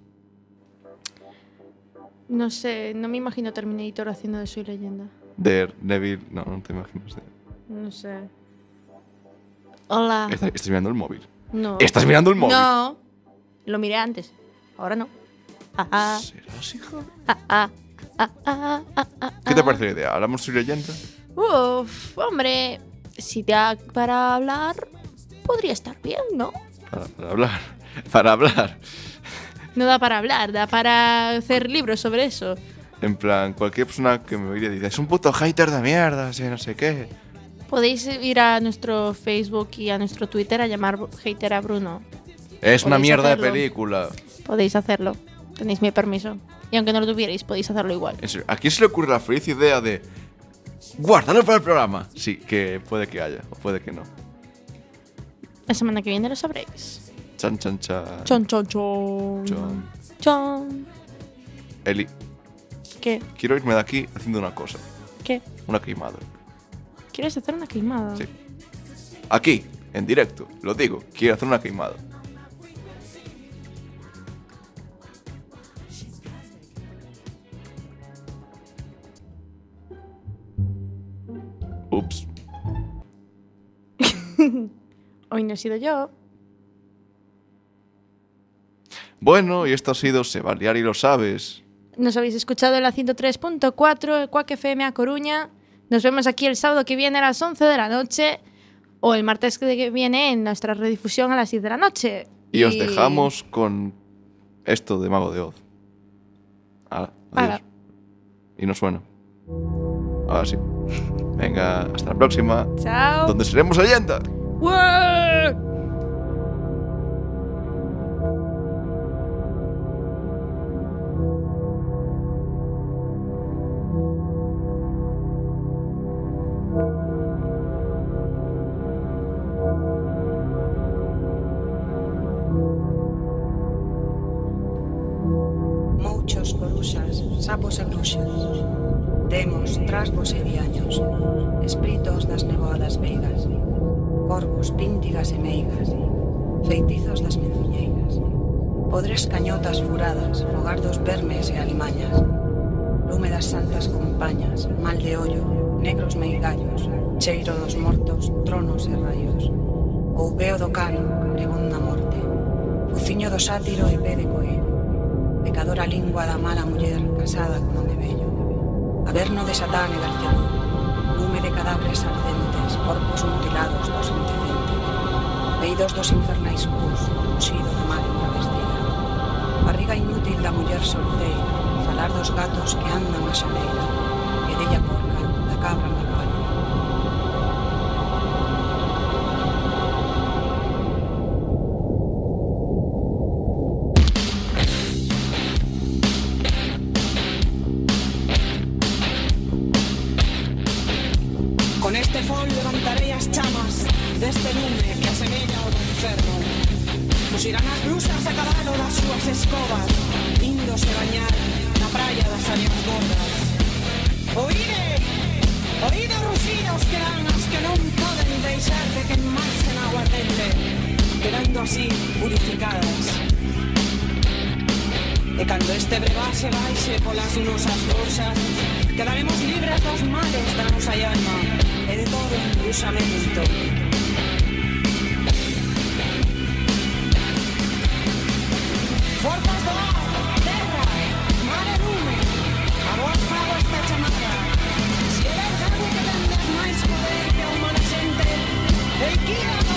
No sé, no me imagino Terminator haciendo de Soy Leyenda. Neville... No, no te imaginas. No sé. Hola. ¿Estás mirando el móvil? No. ¿Estás mirando el móvil? No. Lo miré antes. Ahora no. ¿Serás, hija? ¿Qué te parece la idea? ¿Hablamos de Soy Leyenda? Uf, hombre. Si da para hablar, podría estar bien, ¿no? Para hablar. Para hablar. No da para hablar, da para hacer libros sobre eso. En plan, cualquier persona que me oiga dice, es un puto hater de mierda, así, no sé qué. Podéis ir a nuestro Facebook y a nuestro Twitter a llamar hater a Bruno. Es una mierda hacerlo. de película. Podéis hacerlo. Tenéis mi permiso. Y aunque no lo tuvierais, podéis hacerlo igual. En serio, ¿a quién se le ocurre la feliz idea de guárdalo para el programa? Sí, que puede que haya, o puede que no. La semana que viene lo sabréis. Chan, chan, chan. Chon, chon, chon. Chon. Chon. Eli, ¿Qué? quiero irme de aquí haciendo una cosa. ¿Qué? Una queimada. ¿Quieres hacer una queimada? Sí. Aquí, en directo, lo digo, quiero hacer una queimada. Ups. Hoy no he sido yo. Bueno, y esto ha sido Se va a liar y lo sabes. Nos habéis escuchado en la 103.4, Quack FM a Coruña. Nos vemos aquí el sábado que viene a las 11 de la noche o el martes que viene en nuestra redifusión a las 10 de la noche. Y os dejamos con esto de Mago de Oz. Adiós. Hala. Y no suena. Ahora sí. Venga, hasta la próxima. Chao. Donde seremos leyenda. ¡Ué! Mouchos, corusas, sapos e bruxas, demos, trasgos e diaños, espritos das nevoadas veigas, corvos, píntigas e meigas, feitizos das menzuñeiras, podres cañotas furadas, fogar dos vermes e alimañas, lume das santas compañas, mal de ollo, negros meigallos, cheiro dos mortos, tronos e raios, o veo do cano, pregón na morte, fuciño do sátiro e pé de coelho, pecadora lingua da mala muller casada con home bello, averno de Satán e Belcebú, lume de cadáveres ardentes, corpos mutilados dos indecentes, veidos dos infernais cus, uxido de mal embravestida, barriga inútil da muller solteira, falar dos gatos que andan a xaneira, e della porca, da cabra mal palo. Con este fol levantaré as chamas deste lume que asemella ao do inferno. Fuxirán as brusas a cabalo das súas escobas, índose bañar na praia das áreas gordas. Oíde, oíde ruxidos que dan as que non poden deixar de queimarse na aguardente, quedando así purificadas. E cando este brebaxe baixe polas nosas rosas, quedaremos libres dos males da nosa alma e de todo embruxamento. Forzas do ar, terra, mar e lume, a vos fago esta chamada. Si eres algo que tendes máis poder que a humana xente, eiquía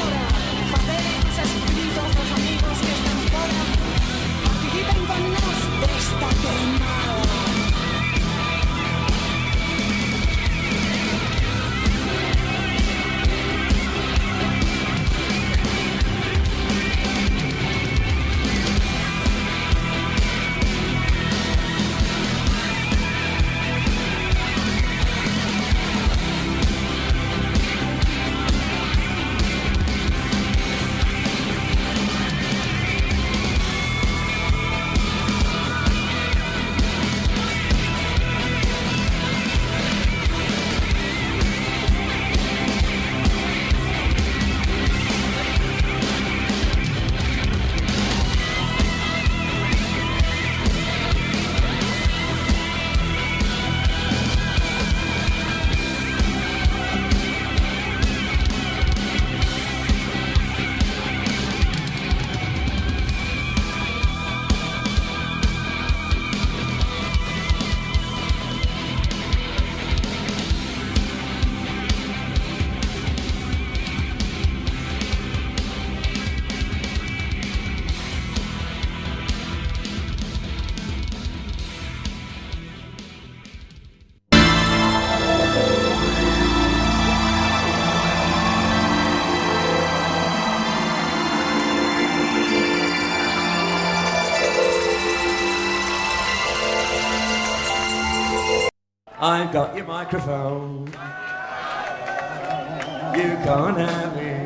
I've got your microphone. You can't have it.